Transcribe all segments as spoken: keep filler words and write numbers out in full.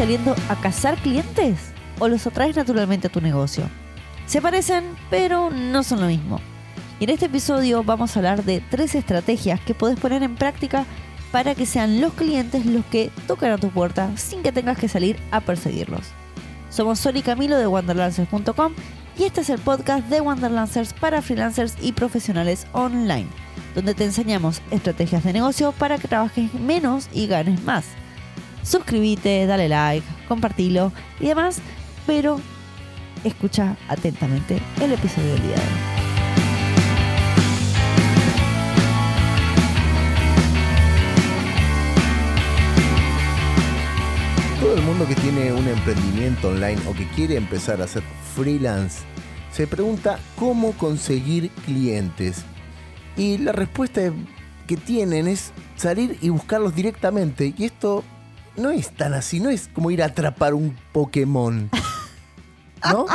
saliendo a cazar clientes o los atraes naturalmente a tu negocio? Se parecen, pero no son lo mismo. Y en este episodio vamos a hablar de tres estrategias que podés poner en práctica para que sean los clientes los que tocan a tu puerta sin que tengas que salir a perseguirlos. Somos Sol y Camilo de Wanderlancers punto com y este es el podcast de Wanderlancers para freelancers y profesionales online, donde te enseñamos estrategias de negocio para que trabajes menos y ganes más. Suscríbete, dale like, compartilo y demás, pero escucha atentamente el episodio del día de hoy. Todo el mundo que tiene un emprendimiento online o que quiere empezar a hacer freelance se pregunta cómo conseguir clientes. Y la respuesta que tienen es salir y buscarlos directamente. Y esto no es tan así, no es como ir a atrapar un Pokémon. ¿No?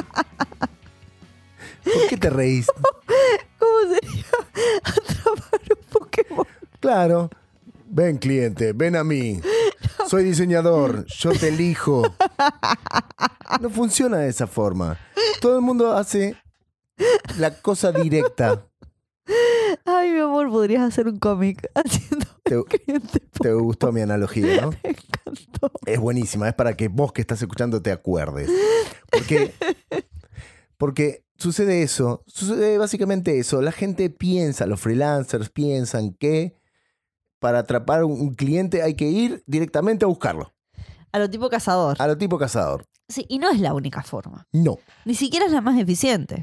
¿Por qué te reís? ¿Cómo sería atrapar un Pokémon? Claro. Ven, cliente, ven a mí. Soy diseñador, yo te elijo. No funciona de esa forma. Todo el mundo hace la cosa directa. Ay, mi amor, podrías hacer un cómic haciendo Te, un cliente Pokémon. te gustó mi analogía, ¿no? Me encantó. Es buenísima, es para que vos que estás escuchando te acuerdes. Porque, porque sucede eso, sucede básicamente eso. La gente piensa, los freelancers piensan que para atrapar un cliente hay que ir directamente a buscarlo. A lo tipo cazador. A lo tipo cazador. Sí, y no es la única forma. No. Ni siquiera es la más eficiente.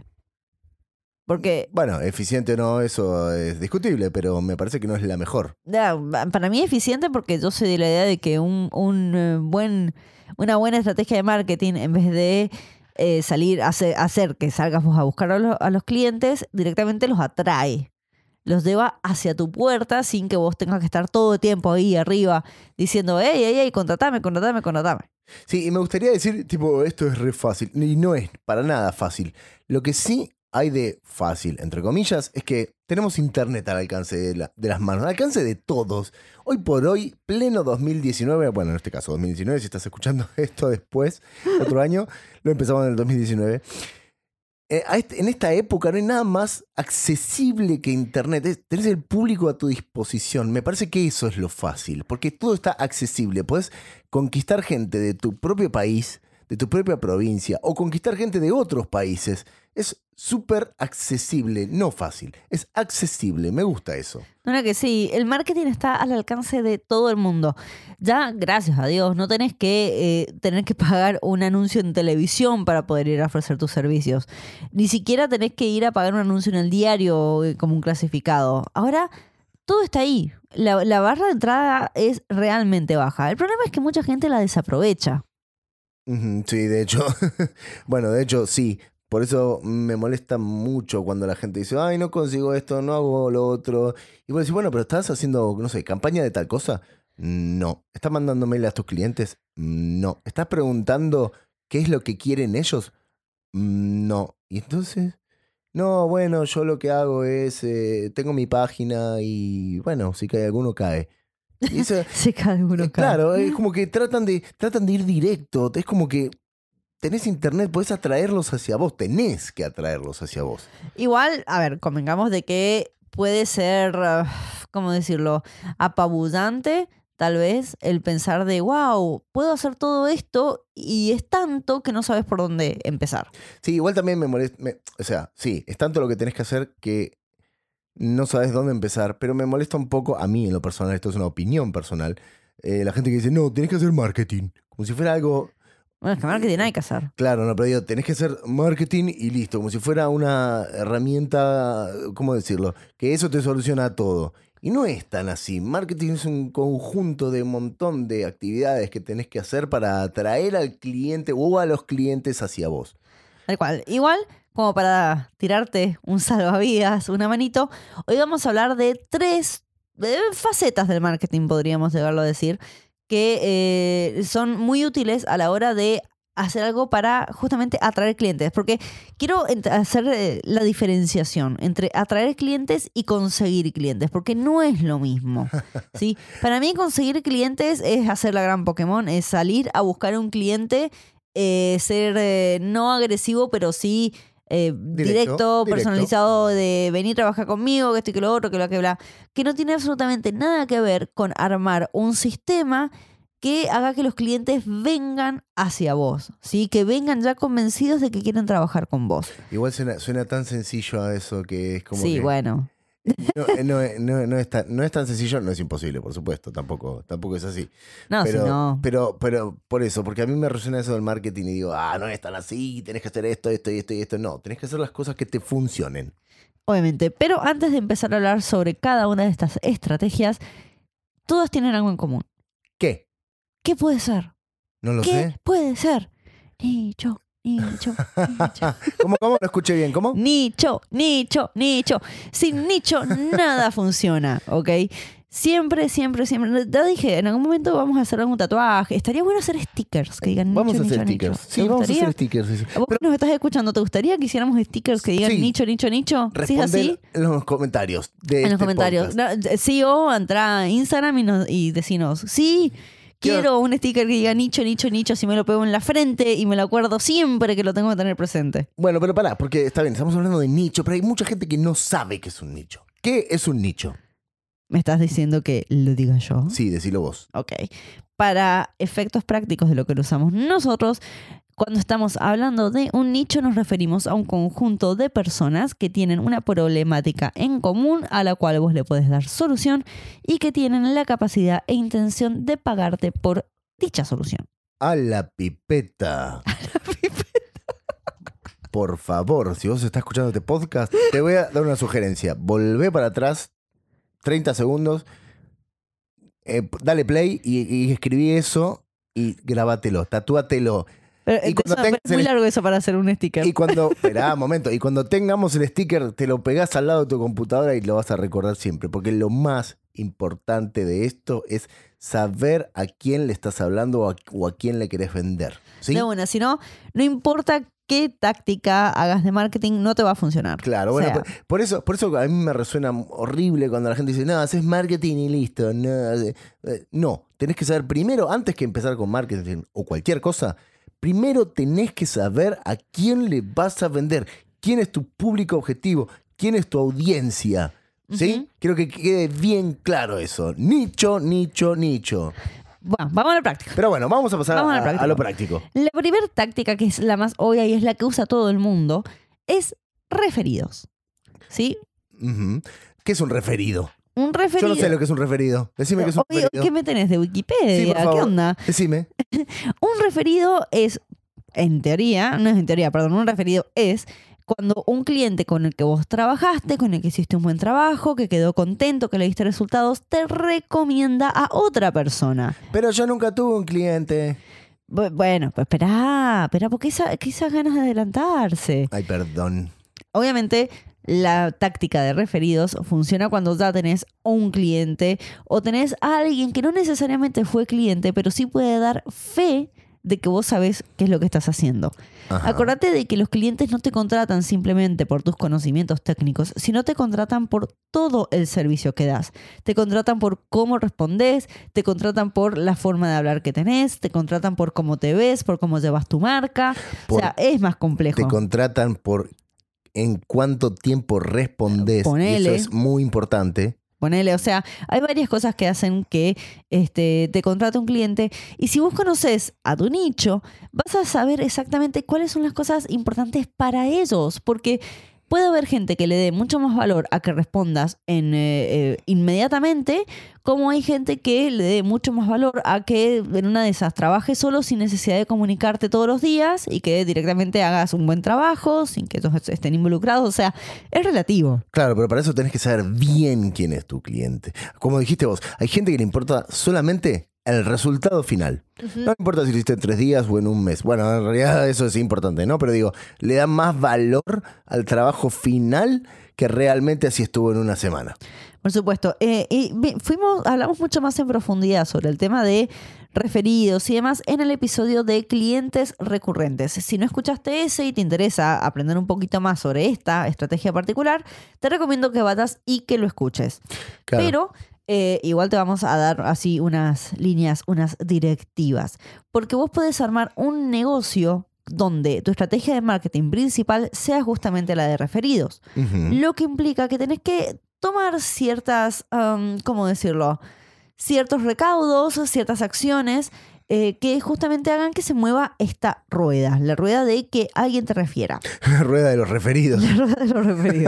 Porque Bueno, eficiente o no, eso es discutible, pero me parece que no es la mejor. ya, para mí es eficiente porque yo soy de la idea de que un, un eh, buen, una buena estrategia de marketing, en vez de eh, salir a hacer, hacer que salgas vos a buscar a los, a los clientes, directamente los atrae. Los lleva hacia tu puerta sin que vos tengas que estar todo el tiempo ahí arriba diciendo, hey, hey, hey, contratame, contratame, contratame. Sí, y me gustaría decir, tipo, esto es re fácil. Y no es para nada fácil. Lo que sí hay de fácil, entre comillas, es que tenemos internet al alcance de, la, de las manos, al alcance de todos. Hoy por hoy, pleno dos mil diecinueve, bueno, en este caso dos mil diecinueve, si estás escuchando esto después, otro año, lo empezamos en el dos mil diecinueve. Eh, a este, en esta época no hay nada más accesible que internet. Es, tenés el público a tu disposición. Me parece que eso es lo fácil, porque todo está accesible. Podés conquistar gente de tu propio país, de tu propia provincia, o conquistar gente de otros países. Es súper accesible, no fácil. Es accesible, me gusta eso. No, no, que sí, el marketing está al alcance de todo el mundo. Ya, gracias a Dios, no tenés que eh, tener que pagar un anuncio en televisión para poder ir a ofrecer tus servicios. Ni siquiera tenés que ir a pagar un anuncio en el diario eh, como un clasificado. Ahora, todo está ahí. La, la barra de entrada es realmente baja. El problema es que mucha gente la desaprovecha. Ujú, sí, de hecho, bueno, de hecho sí. Por eso me molesta mucho cuando la gente dice, ay, no consigo esto, no hago lo otro. Y vos decís, bueno, pero ¿estás haciendo, no sé, campaña de tal cosa? No. ¿Estás mandando mail a tus clientes? No. ¿Estás preguntando qué es lo que quieren ellos? No. Y entonces, no, bueno, yo lo que hago es, eh, tengo mi página y, bueno, si cae alguno, cae. Y eso, Si cada uno eh, cae. claro, es como que tratan de, tratan de ir directo. Es como que tenés internet, podés atraerlos hacia vos. Tenés que atraerlos hacia vos. Igual, a ver, convengamos de que puede ser, uh, ¿cómo decirlo? Apabullante, tal vez, el pensar de, wow, puedo hacer todo esto y es tanto que no sabes por dónde empezar. Sí, igual también me molesta. Me, o sea, sí, es tanto lo que tenés que hacer que no sabes dónde empezar, pero me molesta un poco, a mí en lo personal, esto es una opinión personal, eh, la gente que dice, no, tenés que hacer marketing. Como si fuera algo. Bueno, es que marketing hay que hacer. Claro, no, pero digo, tenés que hacer marketing y listo, como si fuera una herramienta, ¿cómo decirlo? Que eso te soluciona todo. Y no es tan así. Marketing es un conjunto de un montón de actividades que tenés que hacer para atraer al cliente o a los clientes hacia vos. Tal cual. Igual, como para tirarte un salvavidas, una manito, hoy vamos a hablar de tres eh, facetas del marketing, podríamos llegarlo a decir, que eh, son muy útiles a la hora de hacer algo para justamente atraer clientes. Porque quiero ent- hacer eh, la diferenciación entre atraer clientes y conseguir clientes. Porque no es lo mismo. ¿Sí? Para mí conseguir clientes es hacer la gran Pokémon. Es salir a buscar un cliente, eh, ser eh, no agresivo, pero sí eh, directo, Directo, personalizado, de venir a trabajar conmigo, que esto y que lo otro, que lo que bla. Que no tiene absolutamente nada que ver con armar un sistema que haga que los clientes vengan hacia vos, ¿sí? Que vengan ya convencidos de que quieren trabajar con vos. Igual suena, suena tan sencillo a eso que es como Sí, que... bueno. No, no, no, no, es tan, no es tan sencillo, no es imposible, por supuesto, tampoco, tampoco es así. No, pero, si no. pero, pero por eso, porque a mí me resuena eso del marketing y digo, ah, no es tan así, tenés que hacer esto, esto y esto y esto. No, tenés que hacer las cosas que te funcionen. Obviamente. Pero antes de empezar a hablar sobre cada una de estas estrategias, todas tienen algo en común. ¿Qué? ¿Qué puede ser? No lo ¿Qué sé. puede ser? Nicho, nicho, nicho. ¿Cómo, cómo? No escuché bien, ¿cómo? Nicho, nicho, nicho. Sin nicho nada funciona, ¿ok? Siempre, siempre, siempre. Ya dije, en algún momento vamos a hacer algún tatuaje. Estaría bueno hacer stickers que digan nicho, Vamos a hacer nicho, stickers. nicho. Sí, ¿Te vamos a gustaría? hacer stickers. sí. ¿A vos Pero que nos estás escuchando, te gustaría que hiciéramos stickers que digan Sí. nicho, nicho, nicho? ¿Sí es así? responder en los comentarios de En los este comentarios. podcast. No, sí, o entra a Instagram y, nos, y decinos, sí, Quiero- quiero un sticker que diga nicho, nicho, nicho, si me lo pego en la frente y me lo acuerdo siempre que lo tengo que tener presente. Bueno, pero pará, porque está bien, estamos hablando de nicho, pero hay mucha gente que no sabe qué es un nicho. ¿Qué es un nicho? ¿Me estás diciendo que lo diga yo? Sí, decilo vos. Ok. Para efectos prácticos de lo que lo usamos nosotros, cuando estamos hablando de un nicho nos referimos a un conjunto de personas que tienen una problemática en común a la cual vos le puedes dar solución y que tienen la capacidad e intención de pagarte por dicha solución. A la pipeta. Por favor, si vos estás escuchando este podcast, te voy a dar una sugerencia. Volvé para atrás treinta segundos, eh, dale play y, y escribí eso y grabátelo, tatúatelo. Pero, Y eh, cuando eso- tengas es muy el- largo eso para hacer un sticker. Y cuando, esperá un momento, y cuando tengamos el sticker, te lo pegás al lado de tu computadora y lo vas a recordar siempre. Porque lo más importante de esto es saber a quién le estás hablando o a, o a quién le querés vender. ¿Sí? De una, si no, no importa qué táctica hagas de marketing, no te va a funcionar. Claro, O bueno, sea, por, por eso, por eso a mí me resuena horrible cuando la gente dice, no, haces marketing y listo. No, eh, eh, no, tenés que saber primero, antes que empezar con marketing o cualquier cosa, primero tenés que saber a quién le vas a vender, quién es tu público objetivo, quién es tu audiencia. ¿Sí? Ujú. Quiero que quede bien claro eso. Nicho, nicho, nicho. Bueno, vamos a la práctica. Pero bueno, vamos a pasar Vamos a a, lo práctico. a lo práctico. La primera táctica, que es la más obvia y es la que usa todo el mundo, es referidos. ¿Sí? Ujú. ¿Qué es un referido? Un referido. Yo no sé lo que es un referido. Decime qué es un Oye, referido. ¿qué me tenés de Wikipedia? Sí, por ¿Qué favor. onda? Decime. Un referido es, en teoría, no es en teoría, perdón, un referido es cuando un cliente con el que vos trabajaste, con el que hiciste un buen trabajo, que quedó contento, que le diste resultados, te recomienda a otra persona. Pero yo nunca tuve un cliente. Bu- Bueno, pues esperá, esperá, porque esa, que esas ganas de adelantarse. Ay, perdón. Obviamente, la táctica de referidos funciona cuando ya tenés un cliente o tenés a alguien que no necesariamente fue cliente, pero sí puede dar fe de que vos sabés qué es lo que estás haciendo. Ajá. Acordate de que los clientes no te contratan simplemente por tus conocimientos técnicos, sino te contratan por todo el servicio que das. Te contratan por cómo respondes, te contratan por la forma de hablar que tenés, te contratan por cómo te ves, por cómo llevas tu marca. Por- o sea, es más complejo. Te contratan por en cuánto tiempo respondes. Y Ponele. eso es muy importante. Ponele, o sea, hay varias cosas que hacen que este, te contrate un cliente y si vos conoces a tu nicho, vas a saber exactamente cuáles son las cosas importantes para ellos, porque puede haber gente que le dé mucho más valor a que respondas en, eh, eh, inmediatamente, como hay gente que le dé mucho más valor a que en una de esas trabajes solo sin necesidad de comunicarte todos los días y que directamente hagas un buen trabajo sin que ellos estén involucrados. O sea, es relativo. Claro, pero para eso tenés que saber bien quién es tu cliente. Como dijiste vos, hay gente que le importa solamente el resultado final. No importa si lo hiciste en tres días o en un mes. Bueno, en realidad eso es importante, ¿no? Pero digo, le da más valor al trabajo final que realmente así estuvo en una semana. Por supuesto. Eh, y vi- fuimos, hablamos mucho más en profundidad sobre el tema de referidos y demás en el episodio de clientes recurrentes. Si no escuchaste ese y te interesa aprender un poquito más sobre esta estrategia particular, te recomiendo que vayas y que lo escuches. Claro. Pero eh, igual te vamos a dar así unas líneas, unas directivas. Porque vos podés armar un negocio donde tu estrategia de marketing principal sea justamente la de referidos. Ujú. Lo que implica que tenés que tomar ciertas, um, ¿cómo decirlo? Ciertos recaudos, ciertas acciones eh, que justamente hagan que se mueva esta rueda. La rueda de que alguien te refiera. La rueda de los referidos. La rueda de los referidos.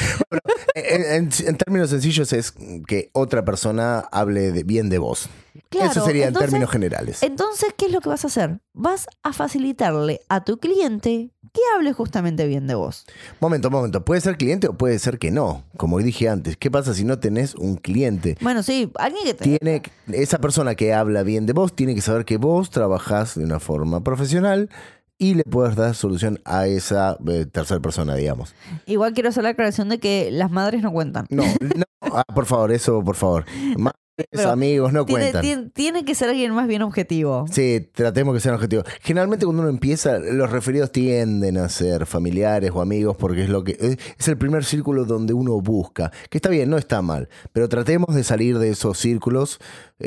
En, en- en términos sencillos es que otra persona hable de- bien de vos. Claro, Eso sería entonces- en términos generales. Entonces, ¿qué es lo que vas a hacer? Vas a facilitarle a tu cliente que hable justamente bien de vos. Momento, momento. Puede ser cliente o puede ser que no. Como dije antes, ¿qué pasa si no tenés un cliente? Bueno, sí, alguien que te... Tiene, esa persona que habla bien de vos tiene que saber que vos trabajás de una forma profesional y le puedes dar solución a esa eh, tercera persona, digamos. Igual quiero hacer la aclaración de que las madres no cuentan. No, no. Ah, por favor, eso, por favor. Madres, Pero amigos, no Tiene, cuentan. tiene- tiene que ser alguien más bien objetivo. Sí, tratemos que sean objetivos. Generalmente cuando uno empieza, los referidos tienden a ser familiares o amigos porque es lo que eh, es el primer círculo donde uno busca. Que está bien, no está mal, pero tratemos de salir de esos círculos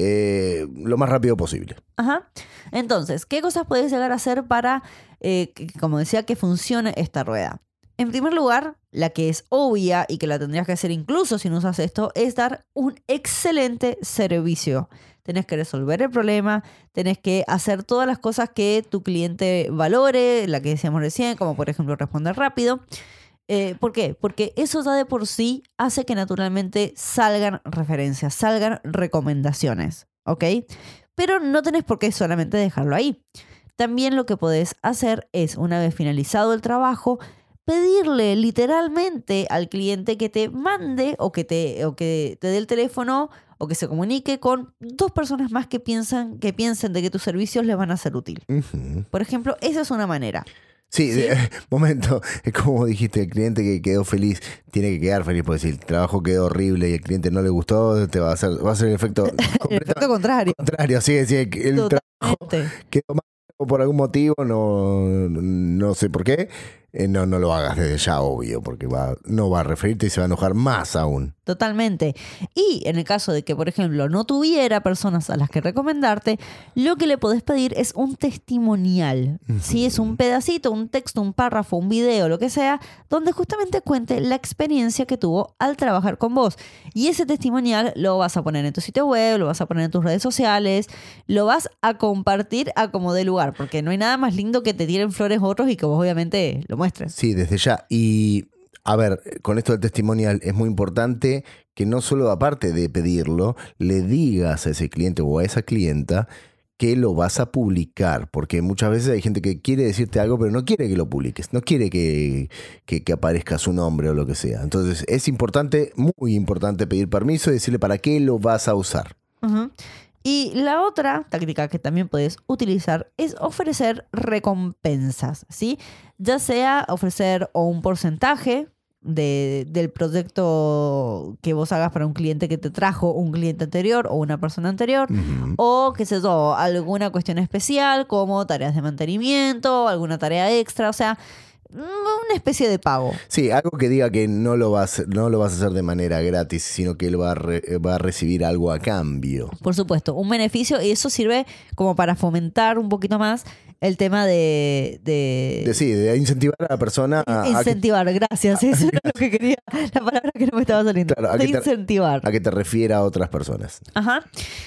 eh, lo más rápido posible. Ajá. Entonces, ¿qué cosas puedes llegar a hacer para, eh, que- como decía, que funcione esta rueda? En primer lugar, la que es obvia y que la tendrías que hacer incluso si no usas esto, es dar un excelente servicio. Tenés que resolver el problema, tenés que hacer todas las cosas que tu cliente valore, la que decíamos recién, como por ejemplo responder rápido. Eh, ¿Por qué? Porque eso ya de por sí hace que naturalmente salgan referencias, salgan recomendaciones, ¿ok? Pero no tenés por qué solamente dejarlo ahí. También lo que podés hacer es, una vez finalizado el trabajo, pedirle literalmente al cliente que te mande o que te, o que te dé el teléfono o que se comunique con dos personas más que piensan, que piensen de que tus servicios les van a ser útil. Ujú. Por ejemplo, esa es una manera. Sí, ¿Sí? eh, momento, es como dijiste, el cliente que quedó feliz tiene que quedar feliz, porque si el trabajo quedó horrible y el cliente no le gustó, te va a hacer, va a ser el efecto El completamente efecto contrario. contrario. Sí, sí, el trabajo Totalmente. quedó mal por algún motivo, no, no sé por qué, eh, no, no lo hagas desde ya, obvio, porque va, no va a referirte y se va a enojar más aún. Totalmente. Y en el caso de que, por ejemplo, no tuviera personas a las que recomendarte, lo que le podés pedir es un testimonial. Si es un pedacito, un texto, un párrafo, un video, lo que sea, donde justamente cuente la experiencia que tuvo al trabajar con vos. Y ese testimonial lo vas a poner en tu sitio web, lo vas a poner en tus redes sociales, lo vas a compartir a como dé lugar, porque no hay nada más lindo que te tiren flores otros y que vos obviamente lo muestres. Sí, desde ya. Y a ver, con esto del testimonial es muy importante que no solo aparte de pedirlo, le digas a ese cliente o a esa clienta que lo vas a publicar, porque muchas veces hay gente que quiere decirte algo pero no quiere que lo publiques, no quiere que, que, que aparezca su nombre o lo que sea. Entonces es importante, muy importante pedir permiso y decirle para qué lo vas a usar. Ujú. Y la otra táctica que también puedes utilizar es ofrecer recompensas, ¿sí? Ya sea ofrecer o un porcentaje de, del proyecto que vos hagas para un cliente que te trajo un cliente anterior o una persona anterior, Ujú. o qué sé yo, alguna cuestión especial como tareas de mantenimiento, alguna tarea extra, o sea, una especie de pago. Sí, algo que diga que no lo vas, no lo vas a hacer de manera gratis, sino que él va a, re- va a recibir algo a cambio. Por supuesto, un beneficio, y eso sirve como para fomentar un poquito más el tema de... de- De, sí, de incentivar a la persona a, a que, incentivar, gracias. Eso era lo que quería, la palabra que no me estaba saliendo. Claro, a de que te- incentivar. a que te refiera a otras personas. Ajá.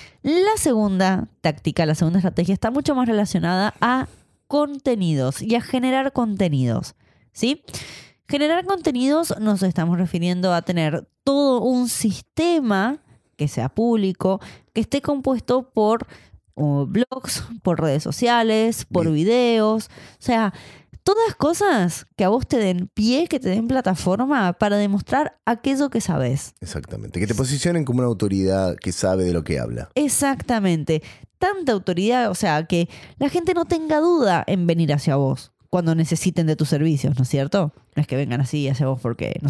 La segunda táctica, la segunda estrategia está mucho más relacionada a contenidos y a generar contenidos, ¿sí? Generar contenidos nos estamos refiriendo a tener todo un sistema que sea público, que esté compuesto por uh, blogs, por redes sociales, por Bien. videos, o sea, todas cosas que a vos te den pie, que te den plataforma para demostrar aquello que sabes. Exactamente. Que te posicionen como una autoridad que sabe de lo que habla. Exactamente. Tanta autoridad, o sea, que la gente no tenga duda en venir hacia vos cuando necesiten de tus servicios, ¿no es cierto? No es que vengan así hacia vos porque, no sé,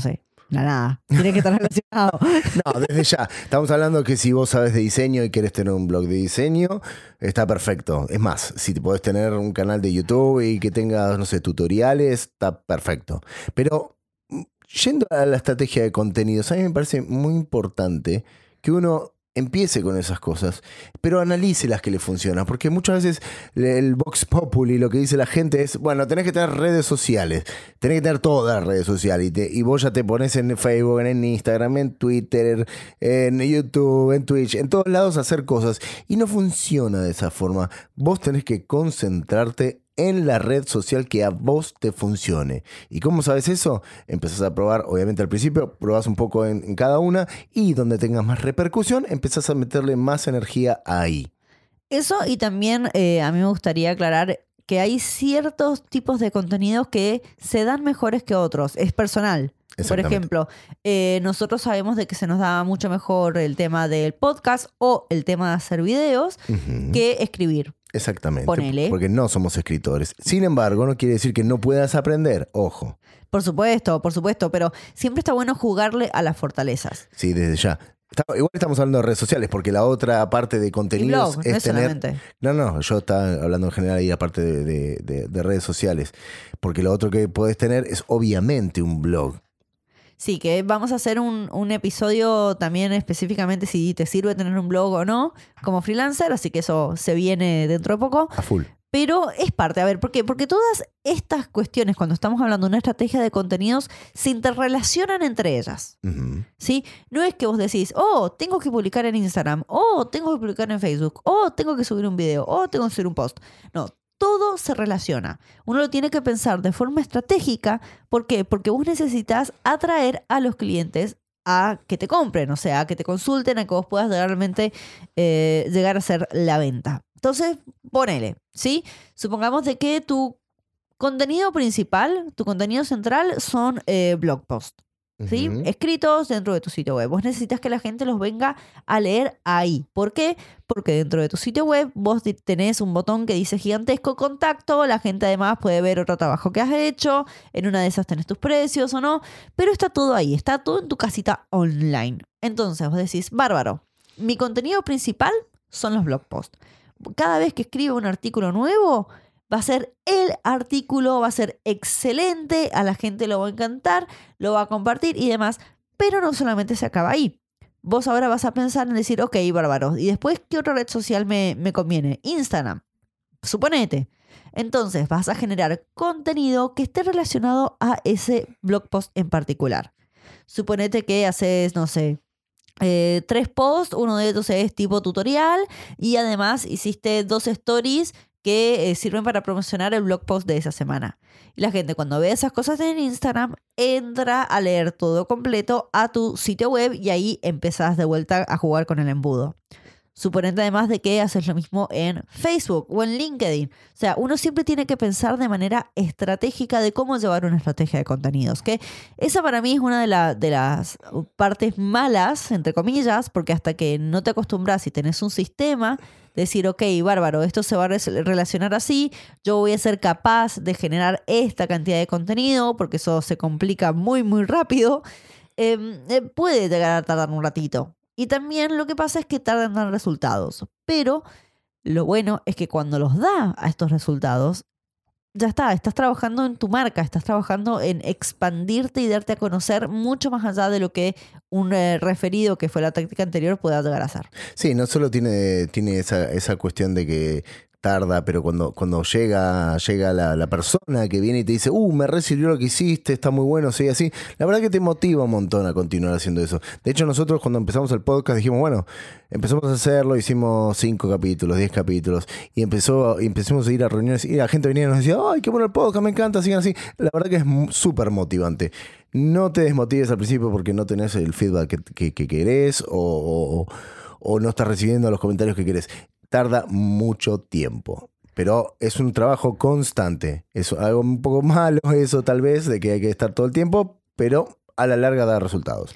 La nada. Tiene que estar relacionado. No, desde ya. Estamos hablando que si vos sabes de diseño y querés tener un blog de diseño, está perfecto. Es más, si te podés tener un canal de YouTube y que tengas, no sé, tutoriales, está perfecto. Pero yendo a la estrategia de contenidos, a mí me parece muy importante que uno empiece con esas cosas, pero analice las que le funcionan, porque muchas veces el Vox Populi, lo que dice la gente es, bueno, tenés que tener redes sociales, tenés que tener todas las redes sociales, y, te, y vos ya te pones en Facebook, en Instagram, en Twitter, en YouTube, en Twitch, en todos lados a hacer cosas, y no funciona de esa forma. Vos tenés que concentrarte en la red social que a vos te funcione. ¿Y cómo sabes eso? Empezás a probar, obviamente al principio, probás un poco en, en cada una y donde tengas más repercusión, empezás a meterle más energía ahí. Eso, y también eh, a mí me gustaría aclarar que hay ciertos tipos de contenidos que se dan mejores que otros. Es personal. Por ejemplo, eh, nosotros sabemos de que se nos da mucho mejor el tema del podcast o el tema de hacer videos uh-huh. que escribir. Exactamente, Ponele. Porque no somos escritores. Sin embargo, no quiere decir que no puedas aprender, ojo. Por supuesto, por supuesto, pero siempre está bueno jugarle a las fortalezas. Sí, desde ya. Está, igual estamos hablando de redes sociales, porque la otra parte de contenidos blog, es no tener... Solamente. No, no, yo estaba hablando en general ahí aparte de, de, de, de redes sociales, porque lo otro que puedes tener es obviamente un blog. Sí, que vamos a hacer un, un episodio también específicamente si te sirve tener un blog o no como freelancer, así que eso se viene dentro de poco. A full. Pero es parte, a ver, ¿por qué? Porque todas estas cuestiones, cuando estamos hablando de una estrategia de contenidos, se interrelacionan entre ellas. Uh-huh. ¿Sí? No es que vos decís, oh, tengo que publicar en Instagram, oh, tengo que publicar en Facebook, oh, tengo que subir un video, oh, tengo que subir un post. No, todo se relaciona. Uno lo tiene que pensar de forma estratégica. ¿Por qué? Porque vos necesitas atraer a los clientes a que te compren, o sea, a que te consulten, a que vos puedas realmente eh, llegar a hacer la venta. Entonces, ponele, ¿sí? Supongamos de que tu contenido principal, tu contenido central son eh, blog posts. ¿Sí? Uh-huh. Escritos dentro de tu sitio web. Vos necesitas que la gente los venga a leer ahí. ¿Por qué? Porque dentro de tu sitio web vos tenés un botón que dice gigantesco contacto. La gente además puede ver otro trabajo que has hecho. En una de esas tenés tus precios o no. Pero está todo ahí. Está todo en tu casita online. Entonces vos decís, bárbaro. Mi contenido principal son los blog posts. Cada vez que escribo un artículo nuevo, va a ser el artículo, va a ser excelente, a la gente lo va a encantar, lo va a compartir y demás. Pero no solamente se acaba ahí. Vos ahora vas a pensar en decir, ok, bárbaro. ¿Y después qué otra red social me, me conviene? Instagram. Suponete. Entonces vas a generar contenido que esté relacionado a ese blog post en particular. Suponete que haces, no sé, eh, tres posts, uno de ellos es tipo tutorial y además hiciste dos stories que eh, sirven para promocionar el blog post de esa semana. Y la gente cuando ve esas cosas en Instagram entra a leer todo completo a tu sitio web y ahí empezás de vuelta a jugar con el embudo. Suponete además de que haces lo mismo en Facebook o en LinkedIn. O sea, uno siempre tiene que pensar de manera estratégica de cómo llevar una estrategia de contenidos. Que esa para mí es una de, la, de las partes malas, entre comillas, porque hasta que no te acostumbras y tenés un sistema, decir, ok, bárbaro, esto se va a relacionar así, yo voy a ser capaz de generar esta cantidad de contenido, porque eso se complica muy, muy rápido, eh, eh, puede llegar a tardar un ratito. Y también lo que pasa es que tardan en dar resultados. Pero lo bueno es que cuando los da a estos resultados, ya está, estás trabajando en tu marca, estás trabajando en expandirte y darte a conocer mucho más allá de lo que un eh, referido, que fue la táctica anterior, pueda llegar a ser. Sí, no solo tiene, tiene esa, esa cuestión de que tarda, pero cuando, cuando llega, llega la, la persona que viene y te dice, uh, me re sirvió lo que hiciste, está muy bueno, sí, así, la verdad que te motiva un montón a continuar haciendo eso. De hecho, nosotros cuando empezamos el podcast dijimos, bueno, empezamos a hacerlo, hicimos cinco capítulos, diez capítulos, y empezó, y empezamos a ir a reuniones, y la gente venía y nos decía, ay, qué bueno el podcast, me encanta, sigan así. La verdad que es súper motivante. No te desmotives al principio porque no tenés el feedback que, que, que querés o, o, o no estás recibiendo los comentarios que querés. Tarda mucho tiempo, pero es un trabajo constante. Es algo un poco malo eso tal vez, de que hay que estar todo el tiempo, pero a la larga da resultados.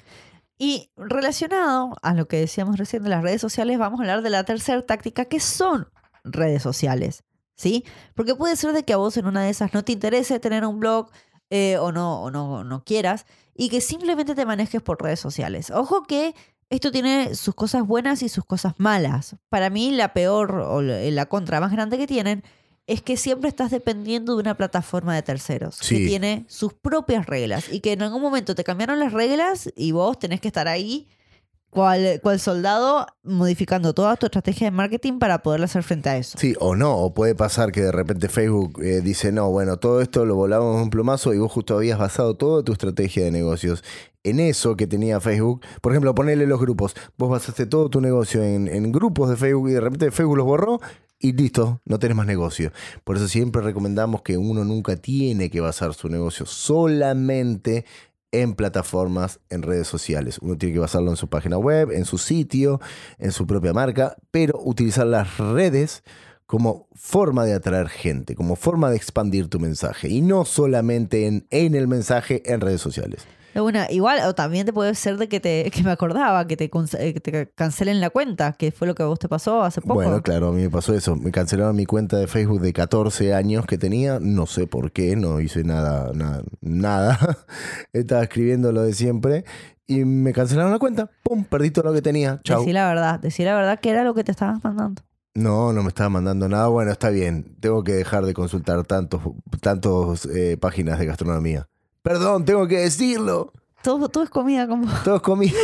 Y relacionado a lo que decíamos recién de las redes sociales, vamos a hablar de la tercera táctica, que son redes sociales, ¿sí? Porque puede ser de que a vos en una de esas no te interese tener un blog, eh, o, no, o no, no quieras, y que simplemente te manejes por redes sociales. Ojo que esto tiene sus cosas buenas y sus cosas malas. Para mí la peor o la contra más grande que tienen es que siempre estás dependiendo de una plataforma de terceros Sí. que tiene sus propias reglas y que en algún momento te cambiaron las reglas y vos tenés que estar ahí cual, cual soldado modificando toda tu estrategia de marketing para poder hacer frente a eso. Sí, o no, o puede pasar que de repente Facebook eh, dice, no, bueno, todo esto lo volamos un plumazo y vos justo habías basado toda tu estrategia de negocios en eso que tenía Facebook. Por ejemplo, ponerle los grupos. Vos basaste todo tu negocio en, en grupos de Facebook y de repente Facebook los borró y listo, no tenés más negocio. Por eso siempre recomendamos que uno nunca tiene que basar su negocio solamente en plataformas, en redes sociales. Uno tiene que basarlo en su página web, en su sitio, en su propia marca, pero utilizar las redes como forma de atraer gente, como forma de expandir tu mensaje y no solamente en, en el mensaje en redes sociales. Una, igual, o también te puede ser de que te que me acordaba, que te, que te cancelen la cuenta, que fue lo que a vos te pasó hace poco. Bueno, claro, a mí me pasó eso. Me cancelaron mi cuenta de Facebook de catorce años que tenía. No sé por qué, no hice nada, nada, nada. Estaba escribiendo lo de siempre y me cancelaron la cuenta. ¡Pum! Perdí todo lo que tenía. Chau. Decí la verdad, decí la verdad que era lo que te estabas mandando. No, no me estaba mandando nada. Bueno, está bien. Tengo que dejar de consultar tantos, tantos eh, páginas de gastronomía. Perdón, tengo que decirlo. Todo, todo es comida como... Todo es comida.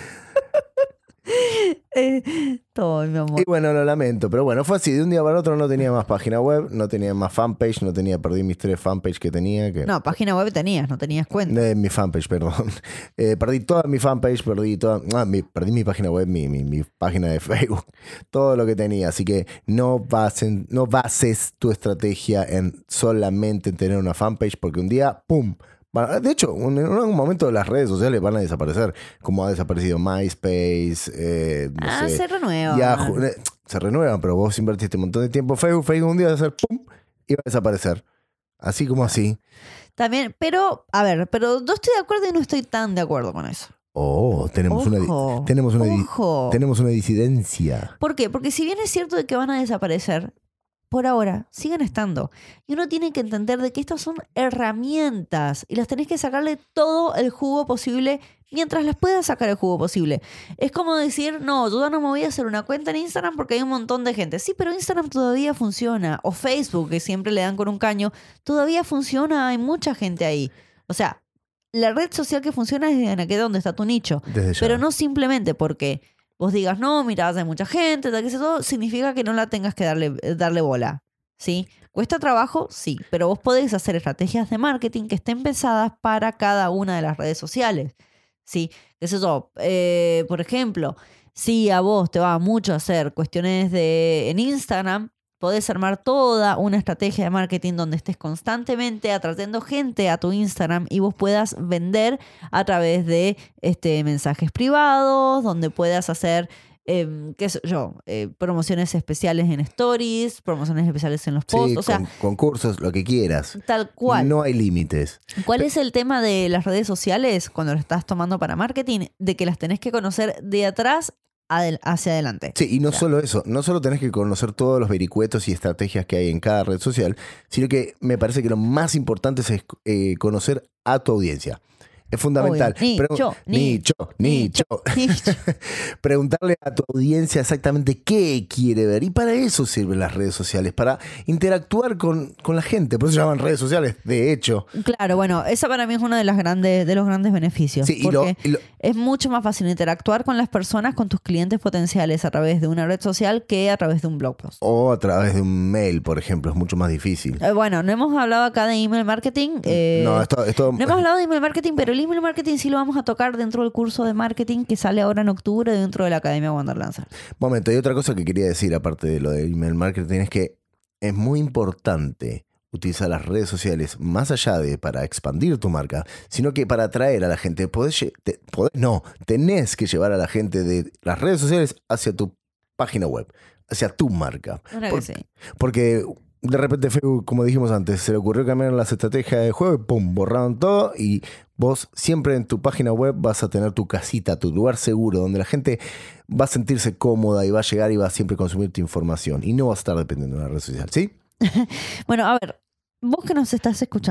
eh, todo, mi amor. Y bueno, lo lamento. Pero bueno, fue así. De un día para otro no tenía más página web, no tenía más fanpage, no tenía, perdí mis tres fanpages que tenía. Que... No, página web tenías, no tenías cuenta. Eh, mi fanpage, perdón. Eh, perdí toda mi fanpage, perdí toda... Ah, mi, perdí mi página web, mi, mi, mi página de Facebook. Todo lo que tenía. Así que no, basen, no bases tu estrategia en solamente tener una fanpage porque un día, ¡pum!, de hecho, en algún momento las redes sociales van a desaparecer, como ha desaparecido MySpace, eh, no ah, sé, se renuevan. Yahoo, eh, se renuevan, pero vos invertiste un montón de tiempo en Facebook, Facebook un día va a hacer pum y va a desaparecer. Así como así. También, pero, a ver, pero no estoy de acuerdo y no estoy tan de acuerdo con eso. Oh, tenemos Ojo, una tenemos una ojo. tenemos una disidencia. ¿Por qué? Porque si bien es cierto de que van a desaparecer, por ahora siguen estando. Y uno tiene que entender de que estas son herramientas y las tenés que sacarle todo el jugo posible mientras las puedas sacar el jugo posible. Es como decir, no, yo no me voy a hacer una cuenta en Instagram porque hay un montón de gente. Sí, pero Instagram todavía funciona. O Facebook, que siempre le dan con un caño, todavía funciona, hay mucha gente ahí. O sea, la red social que funciona es en aquel donde está tu nicho. Desde ya. Pero no simplemente porque vos digas, no, mira, hay mucha gente, tal que sea todo, significa que no la tengas que darle, darle bola, ¿sí? ¿Cuesta trabajo? Sí, pero vos podés hacer estrategias de marketing que estén pensadas para cada una de las redes sociales, ¿sí? ¿Qué sé yo? Eh, por ejemplo, si a vos te va mucho hacer cuestiones de en Instagram, podés armar toda una estrategia de marketing donde estés constantemente atrayendo gente a tu Instagram y vos puedas vender a través de este, mensajes privados, donde puedas hacer, eh, qué sé yo, eh, promociones especiales en stories, promociones especiales en los posts, Sí, o sea, con, concursos, lo que quieras. tal cual. No hay límites. ¿Cuál es el tema de las redes sociales cuando lo estás tomando para marketing? De que las tenés que conocer de atrás Adel- hacia adelante. Sí, y no O sea, solo eso, no solo tenés que conocer todos los vericuetos y estrategias que hay en cada red social, sino que me parece que lo más importante es eh, conocer a tu audiencia. Es fundamental. Obvio. Nicho, nicho, nicho. nicho. Preguntarle a tu audiencia exactamente qué quiere ver. Y para eso sirven las redes sociales, para interactuar con, con la gente. Por eso se llaman redes sociales, de hecho. Claro, bueno, esa para mí es uno de, las grandes, de los grandes beneficios. Sí, y lo- porque y lo- es mucho más fácil interactuar con las personas, con tus clientes potenciales a través de una red social que a través de un blog post. O a través de un mail, por ejemplo, es mucho más difícil. Eh, bueno, no hemos hablado acá de email marketing. eh, no, esto, esto No hemos hablado de email marketing, pero el email marketing sí lo vamos a tocar dentro del curso de marketing que sale ahora en octubre dentro de la Academia Wonderlancer. Momento, y otra cosa que quería decir, aparte de lo de email marketing, es que es muy importante utilizar las redes sociales más allá de para expandir tu marca, sino que para atraer a la gente. Podés, lle- te- podés- no, tenés que llevar a la gente de las redes sociales hacia tu página web, hacia tu marca. Ahora Por- que sí. Porque de repente Facebook, como dijimos antes, se le ocurrió cambiar las estrategias de juego y pum, borraron todo y vos siempre en tu página web vas a tener tu casita, tu lugar seguro, donde la gente va a sentirse cómoda y va a llegar y va a siempre consumir tu información y no va a estar dependiendo de una red social, ¿sí? Bueno, a ver, vos que nos estás escuchando,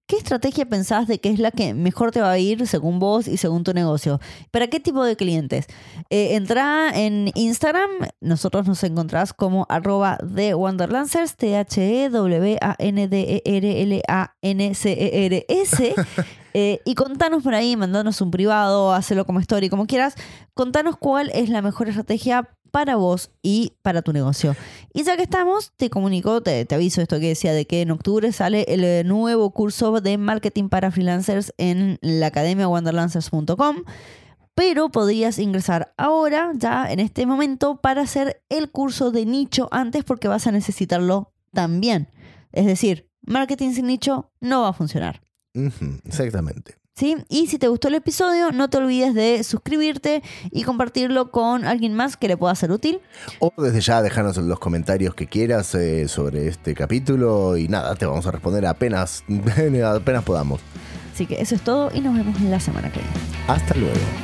¿Qué estrategia pensás de que es la que mejor te va a ir según vos y según tu negocio? ¿Para qué tipo de clientes? Eh, entrá en Instagram, nosotros nos encontrás como arroba The Wanderlancers, T H E W A N D E R L A N C E R S. Eh, y contanos por ahí, mandanos un privado, hacelo como story, como quieras. Contanos cuál es la mejor estrategia para vos y para tu negocio. Y ya que estamos, te comunico, te, te aviso esto que decía de que en octubre sale el nuevo curso de marketing para freelancers en la academia wanderlancers punto com, pero podrías ingresar ahora, ya en este momento, para hacer el curso de nicho antes porque vas a necesitarlo también. Es decir, marketing sin nicho no va a funcionar. Uh-huh, exactamente. ¿Sí? Y si te gustó el episodio, no te olvides de suscribirte y compartirlo con alguien más que le pueda ser útil. O desde ya dejarnos en los comentarios que quieras eh, sobre este capítulo y nada, te vamos a responder apenas, apenas podamos. Así que eso es todo y nos vemos la semana que viene. Hasta luego.